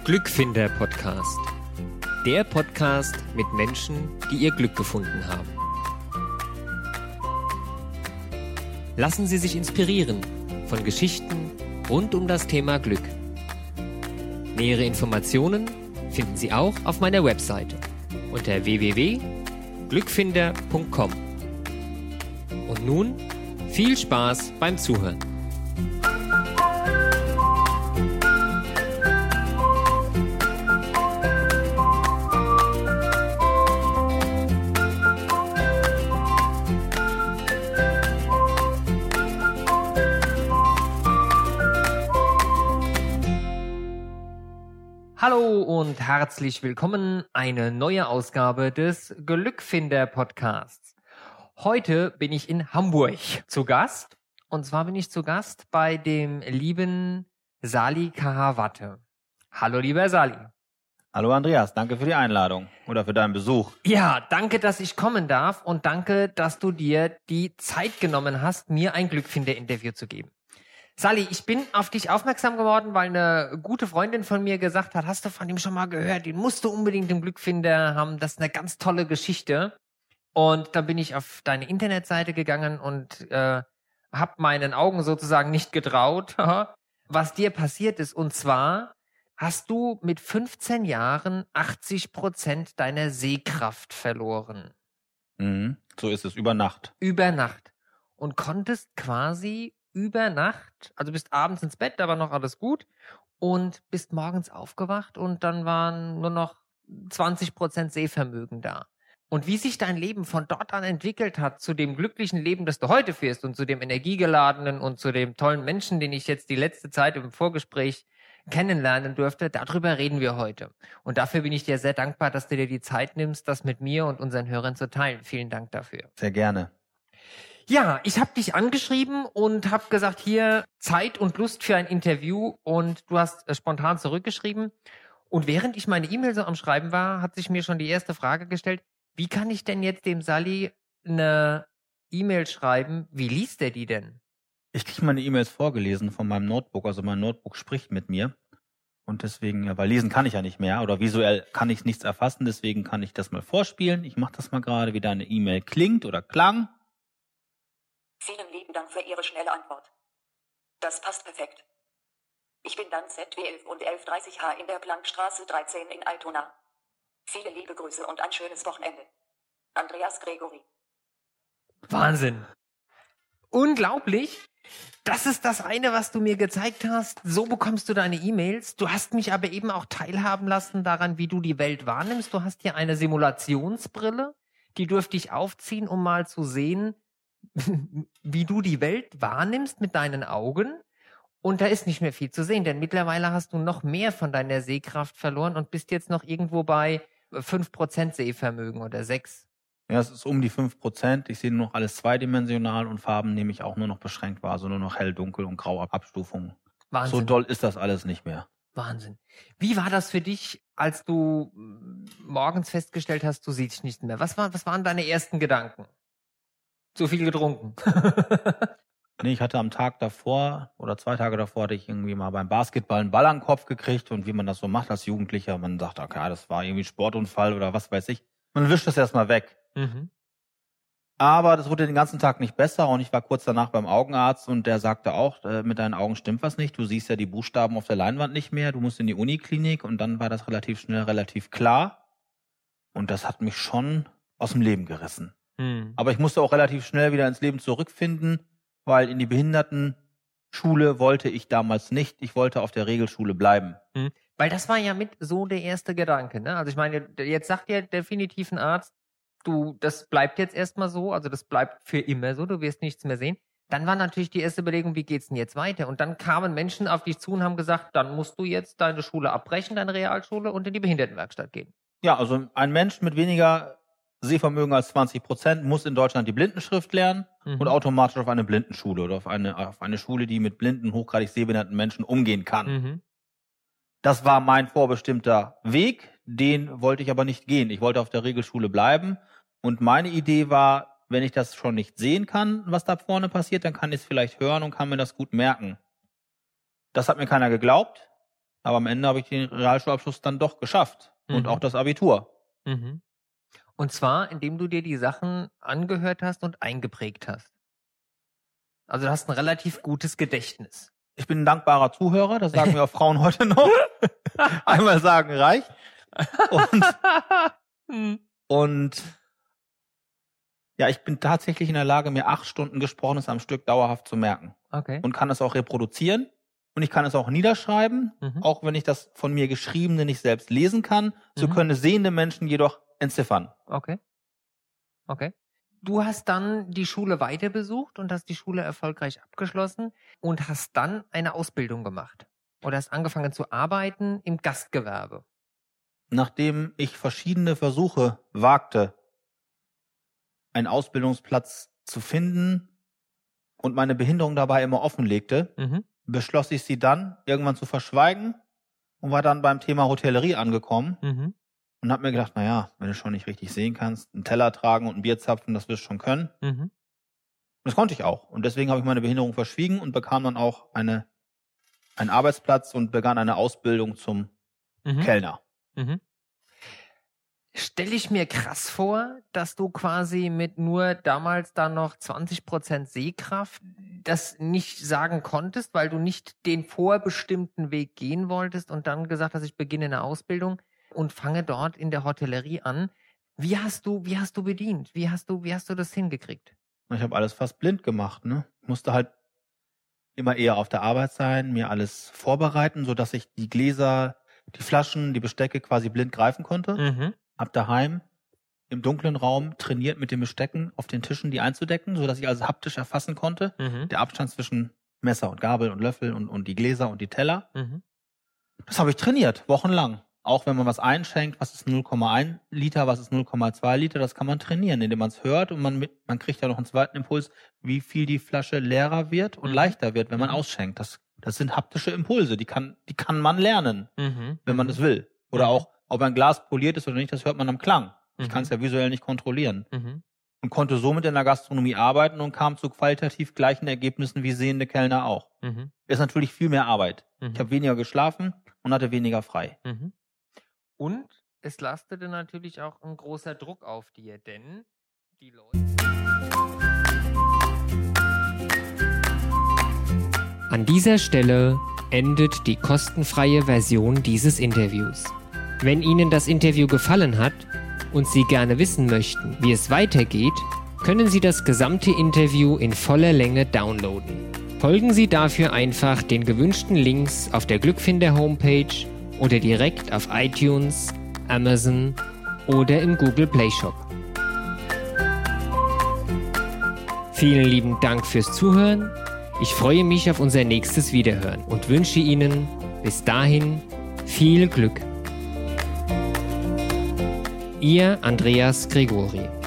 Glückfinder Podcast. Der Podcast mit Menschen, die ihr Glück gefunden haben. Lassen Sie sich inspirieren von Geschichten rund um das Thema Glück. Nähere Informationen finden Sie auch auf meiner Webseite unter www.glückfinder.com. Und nun viel Spaß beim Zuhören. Hallo und herzlich willkommen, eine neue Ausgabe des Glückfinder Podcasts. Heute bin ich in Hamburg zu Gast, und zwar bin ich zu Gast bei dem lieben Sali Kahawate. Hallo lieber Sali. Hallo Andreas, danke für die Einladung oder für deinen Besuch. Ja, danke, dass ich kommen darf und danke, dass du dir die Zeit genommen hast, mir ein Glückfinder-Interview zu geben. Sali, ich bin auf dich aufmerksam geworden, weil eine gute Freundin von mir gesagt hat, hast du von ihm schon mal gehört, den musst du unbedingt im Glückfinder haben, das ist eine ganz tolle Geschichte. Und dann bin ich auf deine Internetseite gegangen und habe meinen Augen sozusagen nicht getraut, was dir passiert ist. Und zwar hast du mit 15 Jahren 80% deiner Sehkraft verloren. So ist es, über Nacht. Über Nacht. Und konntest quasi über Nacht, also bist abends ins Bett, da war noch alles gut und bist morgens aufgewacht und dann waren nur noch 20% Sehvermögen da. Und wie sich dein Leben von dort an entwickelt hat zu dem glücklichen Leben, das du heute führst und zu dem energiegeladenen und zu dem tollen Menschen, den ich jetzt die letzte Zeit im Vorgespräch kennenlernen durfte, darüber reden wir heute. Und dafür bin ich dir sehr dankbar, dass du dir die Zeit nimmst, das mit mir und unseren Hörern zu teilen. Vielen Dank dafür. Sehr gerne. Ja, ich habe dich angeschrieben und habe gesagt, hier Zeit und Lust für ein Interview, und du hast spontan zurückgeschrieben. Und während ich meine E-Mail so am Schreiben war, hat sich mir schon die erste Frage gestellt, wie kann ich denn jetzt dem Sali eine E-Mail schreiben? Wie liest er die denn? Ich kriege meine E-Mails vorgelesen von meinem Notebook, also mein Notebook spricht mit mir. Und deswegen, ja, weil lesen kann ich ja nicht mehr oder visuell kann ich nichts erfassen, deswegen kann ich das mal vorspielen. Ich mache das mal gerade, wie deine E-Mail klingt oder klang. Vielen lieben Dank für Ihre schnelle Antwort. Das passt perfekt. Ich bin dann ZW11 und 1130H in der Planckstraße 13 in Altona. Viele liebe Grüße und ein schönes Wochenende. Andreas Gregory. Wahnsinn. Unglaublich. Das ist das eine, was du mir gezeigt hast. So bekommst du deine E-Mails. Du hast mich aber eben auch teilhaben lassen daran, wie du die Welt wahrnimmst. Du hast hier eine Simulationsbrille, die durfte ich aufziehen, um mal zu sehen, wie du die Welt wahrnimmst mit deinen Augen. Und da ist nicht mehr viel zu sehen, denn mittlerweile hast du noch mehr von deiner Sehkraft verloren und bist jetzt noch irgendwo bei 5% Sehvermögen oder 6%. Ja, es ist um die 5%. Ich sehe nur noch alles zweidimensional und Farben nehme ich auch nur noch beschränkt wahr, also nur noch hell, dunkel und grau Abstufungen. Wahnsinn. So doll ist das alles nicht mehr. Wahnsinn. Wie war das für dich, als du morgens festgestellt hast, du siehst nichts mehr? Was waren deine ersten Gedanken? So viel getrunken. Nee, ich hatte am Tag davor oder 2 Tage davor, hatte ich irgendwie mal beim Basketball einen Ball an den Kopf gekriegt, und wie man das so macht als Jugendlicher, man sagt, okay, das war irgendwie ein Sportunfall oder was weiß ich. Man wischt das erstmal weg. Aber das wurde den ganzen Tag nicht besser, und ich war kurz danach beim Augenarzt und der sagte auch, mit deinen Augen stimmt was nicht, du siehst ja die Buchstaben auf der Leinwand nicht mehr, du musst in die Uniklinik, und dann war das relativ schnell relativ klar, und das hat mich schon aus dem Leben gerissen. Aber ich musste auch relativ schnell wieder ins Leben zurückfinden, weil in die Behindertenschule wollte ich damals nicht. Ich wollte auf der Regelschule bleiben. Weil das war ja mit so der erste Gedanke, ne? Also ich meine, jetzt sagt ja definitiv ein Arzt, das bleibt jetzt erstmal so, also das bleibt für immer so, du wirst nichts mehr sehen. Dann war natürlich die erste Überlegung, wie geht's denn jetzt weiter? Und dann kamen Menschen auf dich zu und haben gesagt, dann musst du jetzt deine Schule abbrechen, deine Realschule, und in die Behindertenwerkstatt gehen. Ja, also ein Mensch mit weniger Sehvermögen als 20% muss in Deutschland die Blindenschrift lernen und automatisch auf eine Blindenschule oder auf eine Schule, die mit blinden, hochgradig sehbehinderten Menschen umgehen kann. Das war mein vorbestimmter Weg, den wollte ich aber nicht gehen. Ich wollte auf der Regelschule bleiben, und meine Idee war, wenn ich das schon nicht sehen kann, was da vorne passiert, dann kann ich es vielleicht hören und kann mir das gut merken. Das hat mir keiner geglaubt. Aber am Ende habe ich den Realschulabschluss dann doch geschafft. Und auch das Abitur. Mhm. Und zwar, indem du dir die Sachen angehört hast und eingeprägt hast. Also du hast ein relativ gutes Gedächtnis. Ich bin ein dankbarer Zuhörer, das sagen mir auch Frauen heute noch. Einmal sagen reicht. Und ja, ich bin tatsächlich in der Lage, mir 8 Stunden Gesprochenes am Stück dauerhaft zu merken. Okay. Und kann es auch reproduzieren. Und ich kann es auch niederschreiben, auch wenn ich das von mir Geschriebene nicht selbst lesen kann. So können sehende Menschen jedoch entziffern. Okay. Du hast dann die Schule weiter besucht und hast die Schule erfolgreich abgeschlossen und hast dann eine Ausbildung gemacht. Oder hast angefangen zu arbeiten im Gastgewerbe. Nachdem ich verschiedene Versuche wagte, einen Ausbildungsplatz zu finden und meine Behinderung dabei immer offenlegte, beschloss ich sie dann irgendwann zu verschweigen und war dann beim Thema Hotellerie angekommen und habe mir gedacht, naja, wenn du schon nicht richtig sehen kannst, einen Teller tragen und ein Bier zapfen, das wirst du schon können. Und das konnte ich auch. Und deswegen habe ich meine Behinderung verschwiegen und bekam dann auch einen Arbeitsplatz und begann eine Ausbildung zum Kellner. Stelle ich mir krass vor, dass du quasi mit nur damals dann noch 20% Sehkraft das nicht sagen konntest, weil du nicht den vorbestimmten Weg gehen wolltest und dann gesagt hast, ich beginne eine Ausbildung und fange dort in der Hotellerie an. Wie hast du bedient? Wie hast du das hingekriegt? Ich habe alles fast blind gemacht, ne? Ich musste halt immer eher auf der Arbeit sein, mir alles vorbereiten, sodass ich die Gläser, die Flaschen, die Bestecke quasi blind greifen konnte. Hab daheim im dunklen Raum trainiert, mit den Bestecken auf den Tischen die einzudecken, sodass ich also haptisch erfassen konnte. Der Abstand zwischen Messer und Gabel und Löffel und die Gläser und die Teller. Das habe ich trainiert, wochenlang. Auch wenn man was einschenkt, was ist 0,1 Liter, was ist 0,2 Liter, das kann man trainieren, indem man es hört und man kriegt ja noch einen zweiten Impuls, wie viel die Flasche leerer wird und leichter wird, wenn man ausschenkt. Das sind haptische Impulse, die kann man lernen, wenn man es will. Oder auch, ob ein Glas poliert ist oder nicht, das hört man am Klang. Ich kann es ja visuell nicht kontrollieren. Und konnte somit in der Gastronomie arbeiten und kam zu qualitativ gleichen Ergebnissen wie sehende Kellner auch. Ist natürlich viel mehr Arbeit. Ich habe weniger geschlafen und hatte weniger frei. Und es lastete natürlich auch ein großer Druck auf dir, denn die Leute... An dieser Stelle endet die kostenfreie Version dieses Interviews. Wenn Ihnen das Interview gefallen hat und Sie gerne wissen möchten, wie es weitergeht, können Sie das gesamte Interview in voller Länge downloaden. Folgen Sie dafür einfach den gewünschten Links auf der Glückfinder Homepage oder direkt auf iTunes, Amazon oder im Google Play Shop. Vielen lieben Dank fürs Zuhören. Ich freue mich auf unser nächstes Wiederhören und wünsche Ihnen bis dahin viel Glück. Ihr Andreas Gregori.